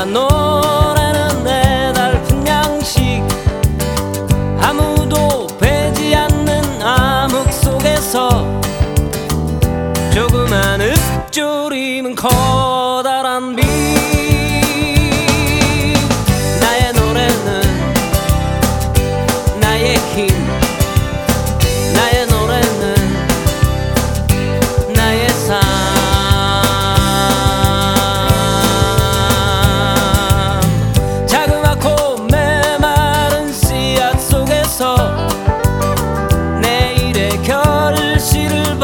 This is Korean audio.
노래는 애달픈 양식, 아무도 베지 않는 암흑 속에서 조그만 읊조림은 커다란 빛. 나의 노래는 나의 힘,